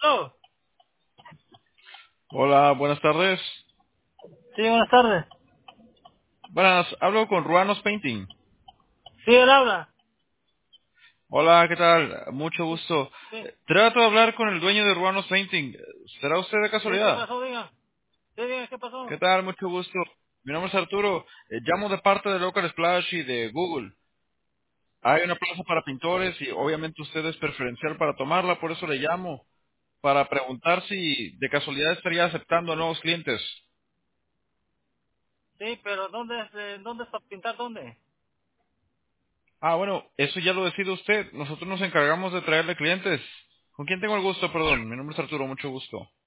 Oh, Hola, buenas tardes. sí, buenas tardes. Buenas, hablo con Ruanos Painting. Sí, él habla. Hola, ¿qué tal? Mucho gusto. Sí, Trato de hablar con el dueño de Ruanos Painting. ¿Será usted de sí, ¿qué casualidad? pasó, diga? Sí, diga, ¿qué ¿Qué pasó? tal? Mucho gusto. Mi nombre es Arturo. Llamo de parte de Local Splash y de Google. Hay una plaza para pintores y obviamente usted es preferencial para tomarla, por eso le llamo, para preguntar si de casualidad estaría aceptando nuevos clientes. Sí, pero ¿dónde es para pintar? ¿Dónde? Ah, bueno, eso ya lo decide usted. Nosotros nos encargamos de traerle clientes. ¿Con quién tengo el gusto? Perdón, mi nombre es Arturo, mucho gusto.